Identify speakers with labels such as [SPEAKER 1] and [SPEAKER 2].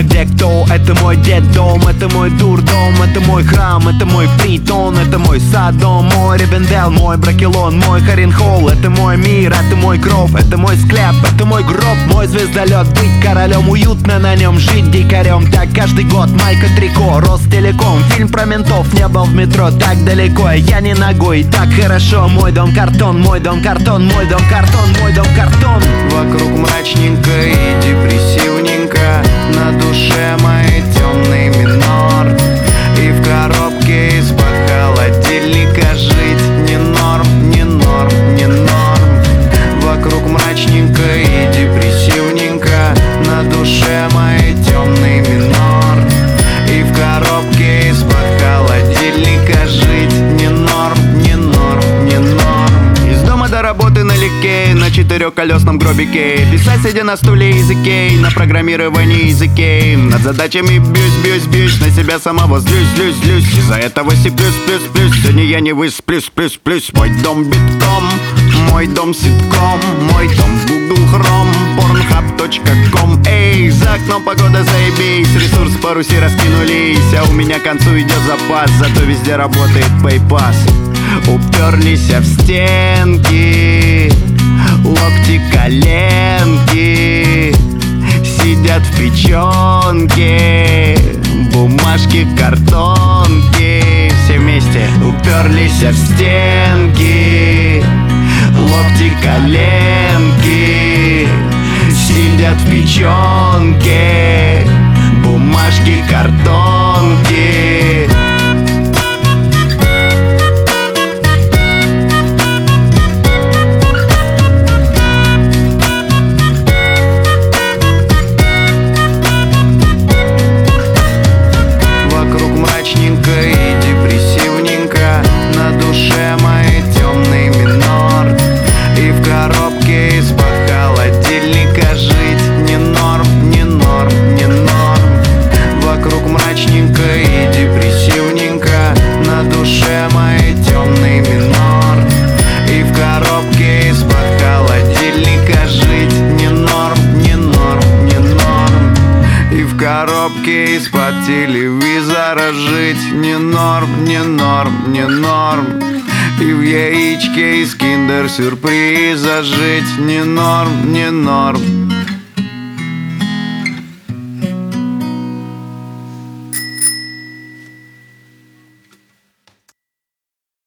[SPEAKER 1] где кто, это мой детдом, это мой дурдом, это мой храм, это мой притон, это мой Содом, мой Ривенделл, мой Бракелон, мой Харенхолл, это мой мир, это мой кров, это мой склеп, это мой гроб, мой звездолет. Быть королем, уютно на нем, жить дикарем. Так каждый год, майка трико, Ростелеком. Фильм про ментов, не был в метро так далеко. Я не ногой, так хорошо. Мой дом картон, мой дом картон, мой дом картон, мой дом картон.
[SPEAKER 2] Вокруг мрачненько и депрессивненько, на душе моей темный минор. И в коробке из-под холодильника жить не норм, не норм, не норм. Вокруг мрачненько и депрессивненько, на душе моей темный минор. И в коробке из-под холодильника жить не норм, не норм, не норм. Из дома до работы налегке, на четырехколесном гробике, писать сидя на стуле языке, на программировании языке. Над задачами бьюсь, на себя самого злюсь. Из-за этого си плюс. Сегодня я не высплюсь, плюс. Мой дом битком, мой дом ситком, мой дом Google Chrome, pornhub.com. Эй, за окном погода заебись, ресурсы по Руси раскинулись, а у меня к концу идет запас, зато везде работает PayPass. Уперлись в стенки, локти, коленки, сидят в печенке, бумажки, картонки. Все вместе уперлись в стенки, локти, коленки, сидят в печенке, бумажки, картонки. Вокруг мрачненько и депрессивненько, на душе моей темный минор. И в коробке из-под холодильника жить не норм, не норм, не норм. Вокруг мрачненько и депрессивненько, на душе моей темный минор. И в коробке из-под холодильника жить не норм, не норм, не норм. И в коробке из-под телевизора жить не норм, не норм, не норм. И в яичке из киндер-сюрприза жить не норм, не норм.